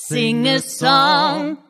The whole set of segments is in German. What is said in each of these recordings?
Sing a song,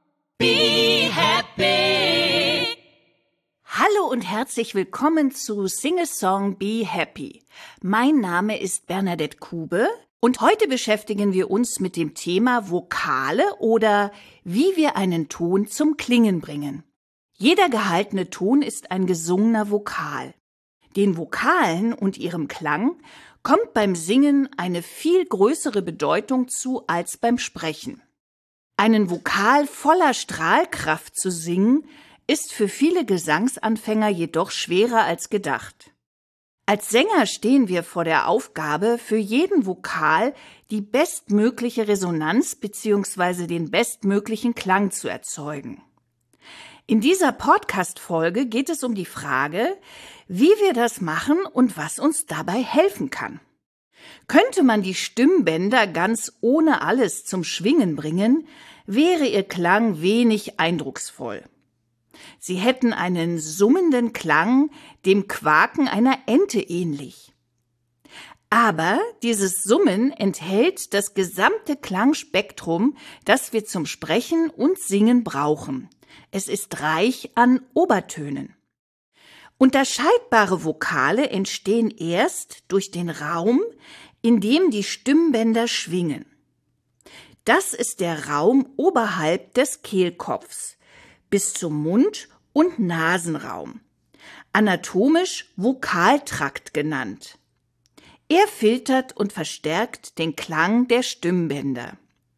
be happy. Hallo und herzlich willkommen zu Sing a Song, Be Happy. Mein Name ist Bernadette Kube und heute beschäftigen wir uns mit dem Thema Vokale oder wie wir einen Ton zum Klingen bringen. Jeder gehaltene Ton ist ein gesungener Vokal. Den Vokalen und ihrem Klang kommt beim Singen eine viel größere Bedeutung zu als beim Sprechen. Einen Vokal voller Strahlkraft zu singen, ist für viele Gesangsanfänger jedoch schwerer als gedacht. Als Sänger stehen wir vor der Aufgabe, für jeden Vokal die bestmögliche Resonanz bzw. den bestmöglichen Klang zu erzeugen. In dieser Podcast-Folge geht es um die Frage, wie wir das machen und was uns dabei helfen kann. Könnte man die Stimmbänder ganz ohne alles zum Schwingen bringen, wäre ihr Klang wenig eindrucksvoll. Sie hätten einen summenden Klang, dem Quaken einer Ente ähnlich. Aber dieses Summen enthält das gesamte Klangspektrum, das wir zum Sprechen und Singen brauchen. Es ist reich an Obertönen. Unterscheidbare Vokale entstehen erst durch den Raum, in dem die Stimmbänder schwingen. Das ist der Raum oberhalb des Kehlkopfs, bis zum Mund- und Nasenraum, anatomisch Vokaltrakt genannt. Er filtert und verstärkt den Klang der Stimmbänder.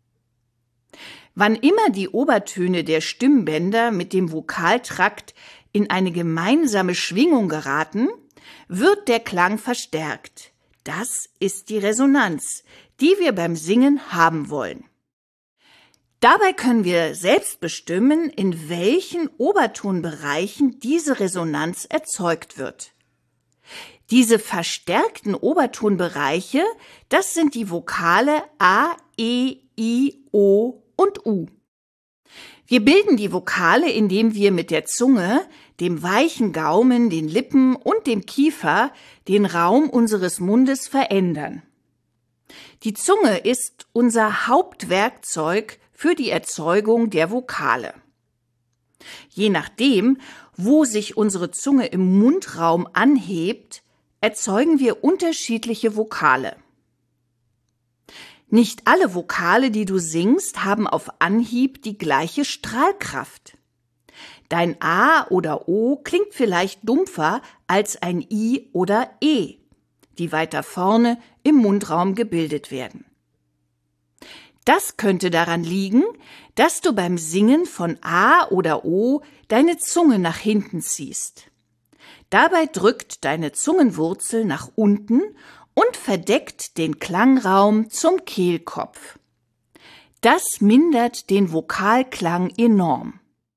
Wann immer die Obertöne der Stimmbänder mit dem Vokaltrakt in eine gemeinsame Schwingung geraten, wird der Klang verstärkt. Das ist die Resonanz, die wir beim Singen haben wollen. Dabei können wir selbst bestimmen, in welchen Obertonbereichen diese Resonanz erzeugt wird. Diese verstärkten Obertonbereiche, das sind die Vokale A, E, I, O und U. Wir bilden die Vokale, indem wir mit der Zunge, dem weichen Gaumen, den Lippen und dem Kiefer den Raum unseres Mundes verändern. Die Zunge ist unser Hauptwerkzeug für die Erzeugung der Vokale. Je nachdem, wo sich unsere Zunge im Mundraum anhebt, erzeugen wir unterschiedliche Vokale. Nicht alle Vokale, die du singst, haben auf Anhieb die gleiche Strahlkraft. Dein A oder O klingt vielleicht dumpfer als ein I oder E, die weiter vorne im Mundraum gebildet werden. Das könnte daran liegen, dass du beim Singen von A oder O deine Zunge nach hinten ziehst. Dabei drückt deine Zungenwurzel nach unten und verdeckt den Klangraum zum Kehlkopf. Das mindert den Vokalklang enorm.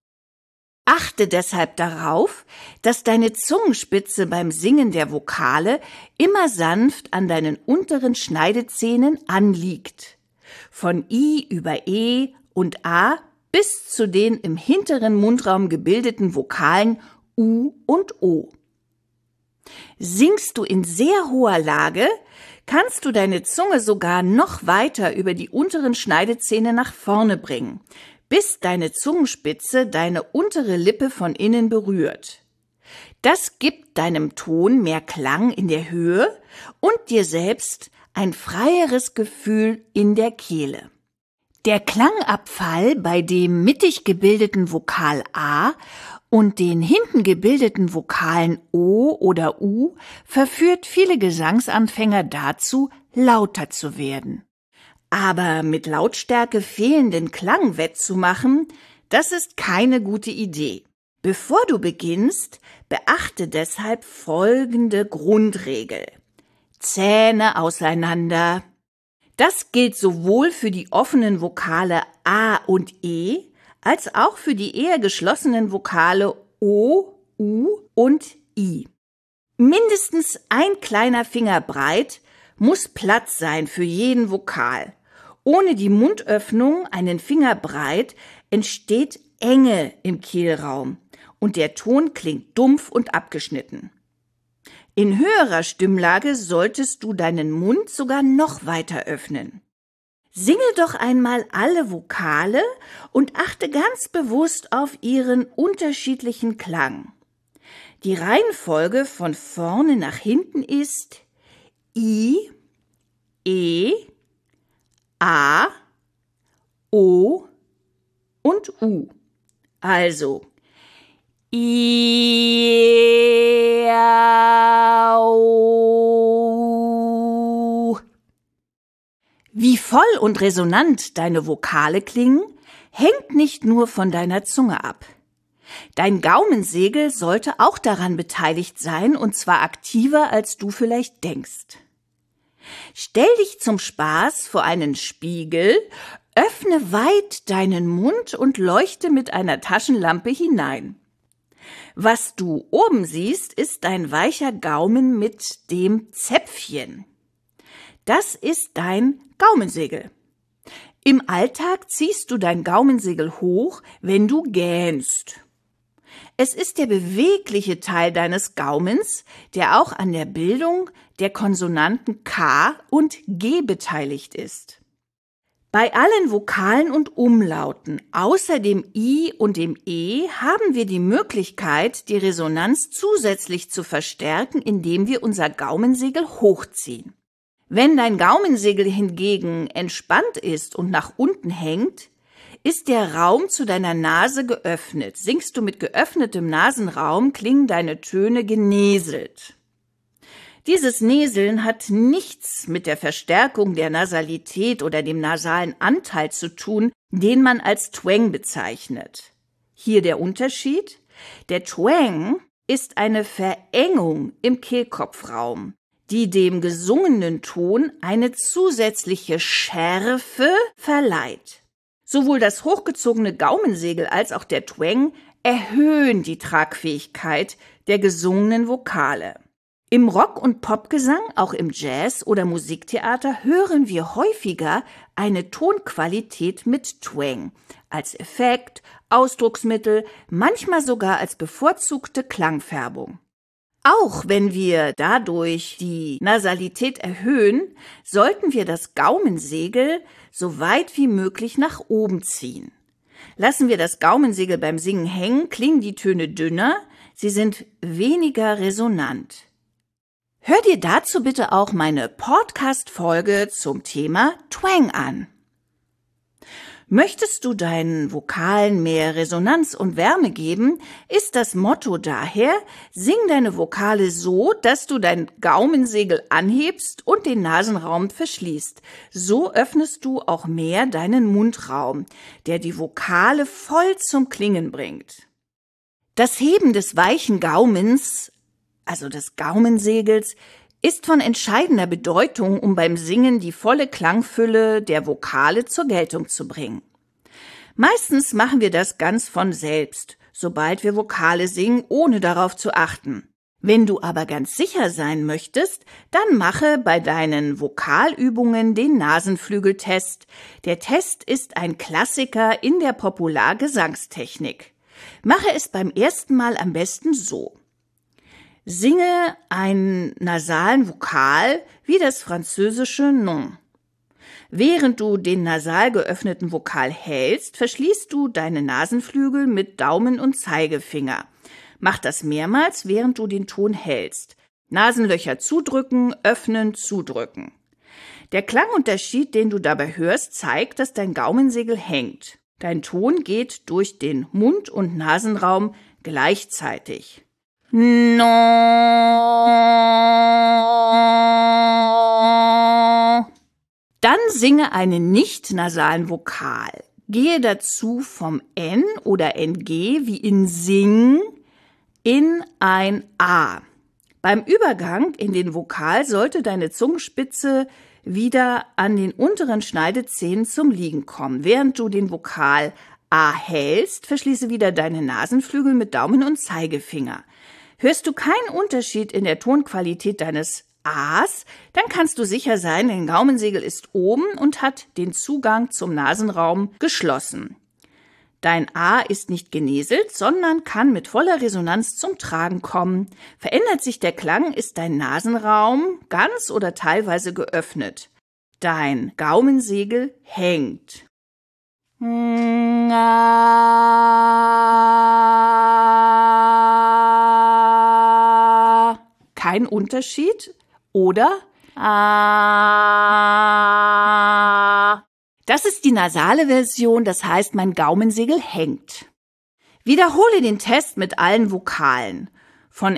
Achte deshalb darauf, dass deine Zungenspitze beim Singen der Vokale immer sanft an deinen unteren Schneidezähnen anliegt. Von I über E und A bis zu den im hinteren Mundraum gebildeten Vokalen U und O. Singst du in sehr hoher Lage, kannst du deine Zunge sogar noch weiter über die unteren Schneidezähne nach vorne bringen, bis deine Zungenspitze deine untere Lippe von innen berührt. Das gibt deinem Ton mehr Klang in der Höhe und dir selbst ein freieres Gefühl in der Kehle. Der Klangabfall bei dem mittig gebildeten Vokal A und den hinten gebildeten Vokalen O oder U verführt viele Gesangsanfänger dazu, lauter zu werden. Aber mit Lautstärke fehlenden Klang wettzumachen, das ist keine gute Idee. Bevor du beginnst, beachte deshalb folgende Grundregel. Zähne auseinander. Das gilt sowohl für die offenen Vokale A und E, als auch für die eher geschlossenen Vokale O, U und I. Mindestens ein kleiner Finger breit muss Platz sein für jeden Vokal. Ohne die Mundöffnung einen Finger breit entsteht Enge im Kehlraum und der Ton klingt dumpf und abgeschnitten. In höherer Stimmlage solltest du deinen Mund sogar noch weiter öffnen. Singe doch einmal alle Vokale und achte ganz bewusst auf ihren unterschiedlichen Klang. Die Reihenfolge von vorne nach hinten ist I, E, A, O und U. Also I, A, O. Wie voll und resonant deine Vokale klingen, hängt nicht nur von deiner Zunge ab. Dein Gaumensegel sollte auch daran beteiligt sein, und zwar aktiver, als du vielleicht denkst. Stell dich zum Spaß vor einen Spiegel, öffne weit deinen Mund und leuchte mit einer Taschenlampe hinein. Was du oben siehst, ist dein weicher Gaumen mit dem Zäpfchen. Das ist dein Gaumensegel. Im Alltag ziehst du dein Gaumensegel hoch, wenn du gähnst. Es ist der bewegliche Teil deines Gaumens, der auch an der Bildung der Konsonanten K und G beteiligt ist. Bei allen Vokalen und Umlauten außer dem I und dem E haben wir die Möglichkeit, die Resonanz zusätzlich zu verstärken, indem wir unser Gaumensegel hochziehen. Wenn dein Gaumensegel hingegen entspannt ist und nach unten hängt, ist der Raum zu deiner Nase geöffnet. Singst du mit geöffnetem Nasenraum, klingen deine Töne geneselt. Dieses Näseln hat nichts mit der Verstärkung der Nasalität oder dem nasalen Anteil zu tun, den man als Twang bezeichnet. Hier der Unterschied: Der Twang ist eine Verengung im Kehlkopfraum, die dem gesungenen Ton eine zusätzliche Schärfe verleiht. Sowohl das hochgezogene Gaumensegel als auch der Twang erhöhen die Tragfähigkeit der gesungenen Vokale. Im Rock- und Popgesang, auch im Jazz- oder Musiktheater, hören wir häufiger eine Tonqualität mit Twang als Effekt, Ausdrucksmittel, manchmal sogar als bevorzugte Klangfärbung. Auch wenn wir dadurch die Nasalität erhöhen, sollten wir das Gaumensegel so weit wie möglich nach oben ziehen. Lassen wir das Gaumensegel beim Singen hängen, klingen die Töne dünner, sie sind weniger resonant. Hör dir dazu bitte auch meine Podcast-Folge zum Thema Twang an. Möchtest du deinen Vokalen mehr Resonanz und Wärme geben, ist das Motto daher: Sing deine Vokale so, dass du dein Gaumensegel anhebst und den Nasenraum verschließt. So öffnest du auch mehr deinen Mundraum, der die Vokale voll zum Klingen bringt. Das Heben des weichen Gaumens, also des Gaumensegels, ist von entscheidender Bedeutung, um beim Singen die volle Klangfülle der Vokale zur Geltung zu bringen. Meistens machen wir das ganz von selbst, sobald wir Vokale singen, ohne darauf zu achten. Wenn du aber ganz sicher sein möchtest, dann mache bei deinen Vokalübungen den Nasenflügeltest. Der Test ist ein Klassiker in der Populargesangstechnik. Mache es beim ersten Mal am besten so: Singe einen nasalen Vokal wie das französische Non. Während du den nasal geöffneten Vokal hältst, verschließt du deine Nasenflügel mit Daumen und Zeigefinger. Mach das mehrmals, während du den Ton hältst. Nasenlöcher zudrücken, öffnen, zudrücken. Der Klangunterschied, den du dabei hörst, zeigt, dass dein Gaumensegel hängt. Dein Ton geht durch den Mund- und Nasenraum gleichzeitig. No. Dann singe einen nicht-nasalen Vokal. Gehe dazu vom N oder NG wie in Sing in ein A. Beim Übergang in den Vokal sollte deine Zungenspitze wieder an den unteren Schneidezähnen zum Liegen kommen. Während du den Vokal A hältst, verschließe wieder deine Nasenflügel mit Daumen und Zeigefinger. Hörst du keinen Unterschied in der Tonqualität deines A's, dann kannst du sicher sein, dein Gaumensegel ist oben und hat den Zugang zum Nasenraum geschlossen. Dein A ist nicht geneselt, sondern kann mit voller Resonanz zum Tragen kommen. Verändert sich der Klang, ist dein Nasenraum ganz oder teilweise geöffnet. Dein Gaumensegel hängt. Kein Unterschied? Oder? Das ist die nasale Version, das heißt, mein Gaumensegel hängt. Wiederhole den Test mit allen Vokalen. Von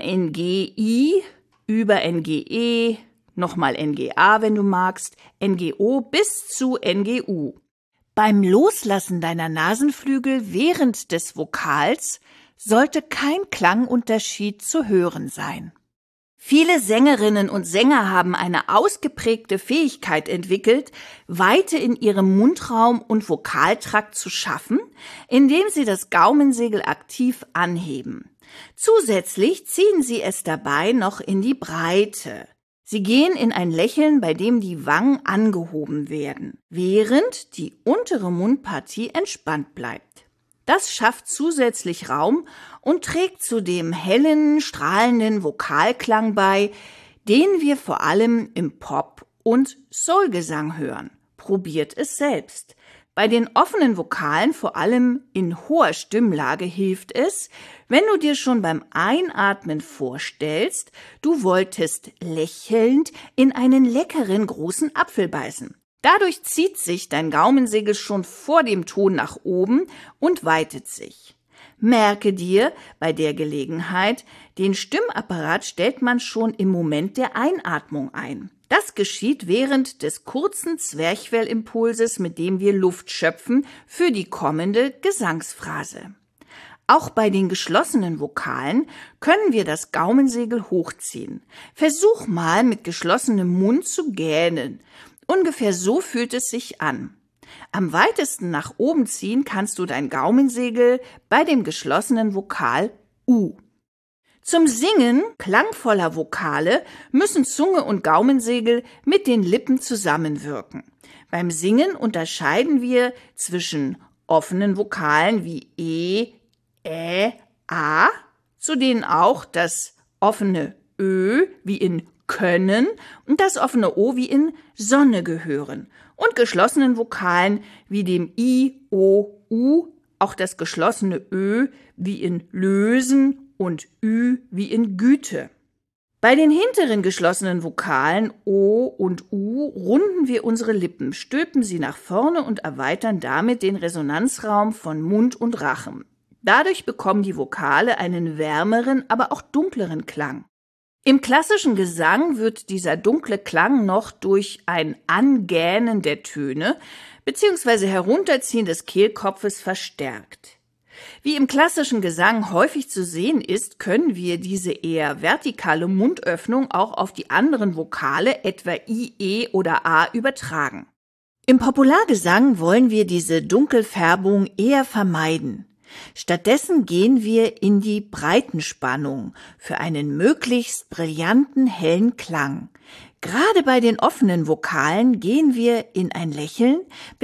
NGI über NGE, nochmal NGA, wenn du magst, NGO bis zu NGU. Beim Loslassen deiner Nasenflügel während des Vokals sollte kein Klangunterschied zu hören sein. Viele Sängerinnen und Sänger haben eine ausgeprägte Fähigkeit entwickelt, Weite in ihrem Mundraum und Vokaltrakt zu schaffen, indem sie das Gaumensegel aktiv anheben. Zusätzlich ziehen sie es dabei noch in die Breite. Sie gehen in ein Lächeln, bei dem die Wangen angehoben werden, während die untere Mundpartie entspannt bleibt. Das schafft zusätzlich Raum und trägt zu dem hellen, strahlenden Vokalklang bei, den wir vor allem im Pop- und Soulgesang hören. Probiert es selbst. Bei den offenen Vokalen, vor allem in hoher Stimmlage, hilft es, wenn du dir schon beim Einatmen vorstellst, du wolltest lächelnd in einen leckeren großen Apfel beißen. Dadurch zieht sich dein Gaumensegel schon vor dem Ton nach oben und weitet sich. Merke dir bei der Gelegenheit, den Stimmapparat stellt man schon im Moment der Einatmung ein. Das geschieht während des kurzen Zwerchfellimpulses, mit dem wir Luft schöpfen für die kommende Gesangsphrase. Auch bei den geschlossenen Vokalen können wir das Gaumensegel hochziehen. Versuch mal mit geschlossenem Mund zu gähnen. Ungefähr so fühlt es sich an. Am weitesten nach oben ziehen kannst du dein Gaumensegel bei dem geschlossenen Vokal U. Zum Singen klangvoller Vokale müssen Zunge und Gaumensegel mit den Lippen zusammenwirken. Beim Singen unterscheiden wir zwischen offenen Vokalen wie E, Ä, A, zu denen auch das offene Ö wie in können und das offene O wie in Sonne gehören und geschlossenen Vokalen wie dem I, O, U, auch das geschlossene Ö wie in lösen und Ü wie in Güte. Bei den hinteren geschlossenen Vokalen O und U runden wir unsere Lippen, stülpen sie nach vorne und erweitern damit den Resonanzraum von Mund und Rachen. Dadurch bekommen die Vokale einen wärmeren, aber auch dunkleren Klang. Im klassischen Gesang wird dieser dunkle Klang noch durch ein Angähnen der Töne bzw. Herunterziehen des Kehlkopfes verstärkt. Wie im klassischen Gesang häufig zu sehen ist, können wir diese eher vertikale Mundöffnung auch auf die anderen Vokale, etwa I, E oder A, übertragen. Im Populargesang wollen wir diese Dunkelfärbung eher vermeiden. Stattdessen gehen wir in die Breitenspannung für einen möglichst brillanten, hellen Klang. Gerade bei den offenen Vokalen gehen wir in ein Lächeln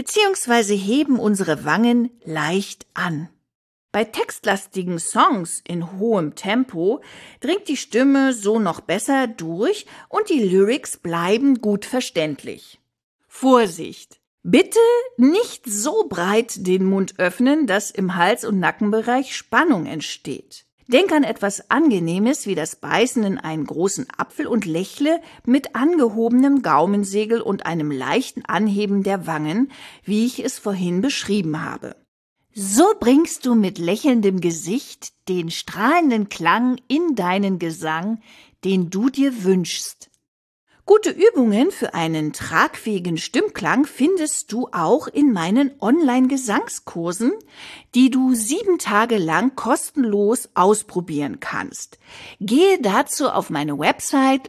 bzw. heben unsere Wangen leicht an. Bei textlastigen Songs in hohem Tempo dringt die Stimme so noch besser durch und die Lyrics bleiben gut verständlich. Vorsicht! Bitte nicht so breit den Mund öffnen, dass im Hals- und Nackenbereich Spannung entsteht. Denk an etwas Angenehmes wie das Beißen in einen großen Apfel und lächle mit angehobenem Gaumensegel und einem leichten Anheben der Wangen, wie ich es vorhin beschrieben habe. So bringst du mit lächelndem Gesicht den strahlenden Klang in deinen Gesang, den du dir wünschst. Gute Übungen für einen tragfähigen Stimmklang findest du auch in meinen Online-Gesangskursen, die du 7 Tage lang kostenlos ausprobieren kannst. Gehe dazu auf meine Website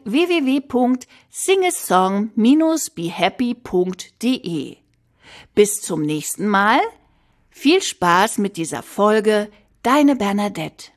www.singesong-behappy.de. Bis zum nächsten Mal. Viel Spaß mit dieser Folge, deine Bernadette.